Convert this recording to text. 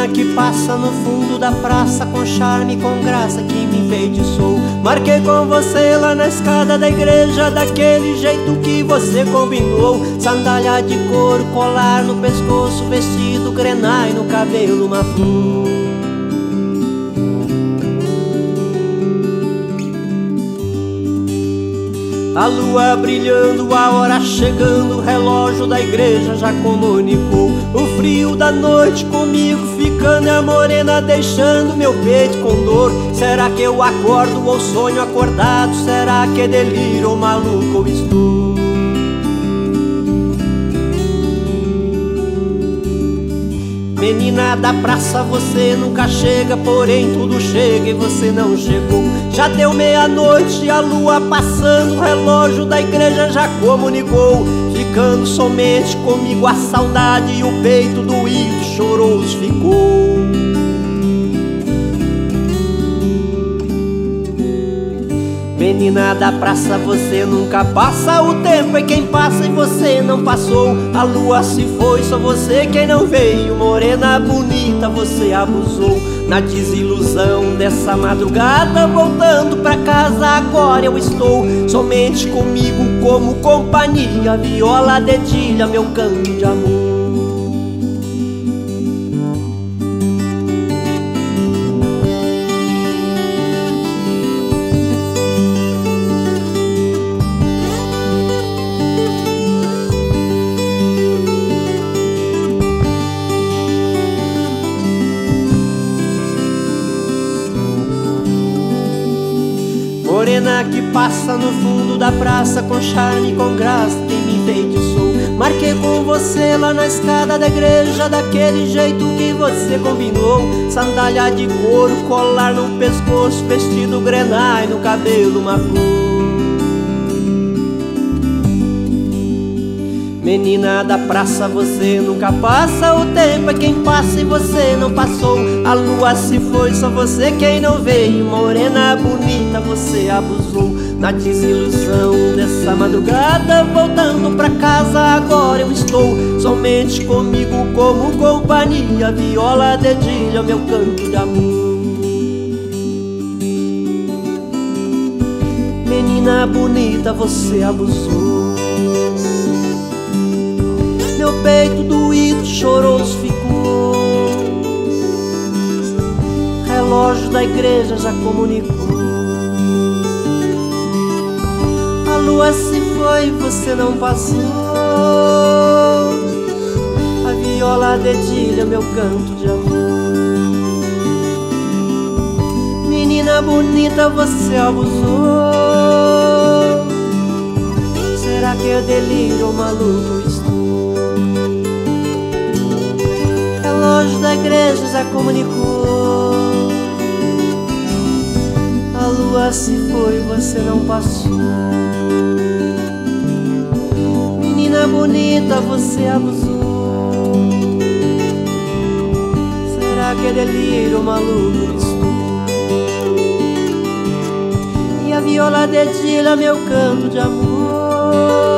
Morena que passa no fundo da praça, com charme e com graça que me enfeitiçou. Marquei com você lá na escada da igreja, daquele jeito que você combinou. Sandália de couro, colar no pescoço, vestido grená e no cabelo uma flor. A lua brilhando, a hora chegando, o relógio da igreja já comunicou. O frio da noite comigo ficando e a morena deixando meu peito com dor. Será que eu acordo ou sonho acordado? Será que é delírio ou maluco eu estou? Menina da praça, você nunca chega, porém tudo chega e você não chegou. Já deu meia-noite e a lua passando, o relógio da igreja já comunicou. Ficando somente comigo a saudade e o peito doído, choroso ficou. Menina da praça, você nunca passa, o tempo é quem passa e você não passou. A lua se foi, só você quem não veio. Morena bonita, você abusou. Na desilusão dessa madrugada, voltando pra casa agora eu estou. Somente comigo como companhia, viola, dedilha, meu canto de amor. Morena que passa no fundo da praça, com charme e com graça quem me enfeitiçou. Marquei com você lá na escada da igreja, daquele jeito que você combinou. Sandália de couro, colar no pescoço, vestido grená e no cabelo uma flor. Menina da praça, você nunca passa, o tempo é quem passa e você não passou. A lua se foi, só você quem não veio. Morena bonita, você abusou. Na desilusão dessa madrugada, voltando pra casa agora eu estou. Somente comigo como companhia, viola, dedilha, meu canto de amor. Menina bonita, você abusou. Meu peito doído, choroso ficou. Relógio da igreja já comunicou. A lua se foi, você não passou. A viola dedilha, meu canto de amor. Menina bonita, você abusou. Será que é delírio ou maluco estou? Relógio da igreja já comunicou. A lua se foi, você não passou. Menina bonita, você abusou. Será que é delírio ou maluco estou? E a viola dedilha, meu canto de amor.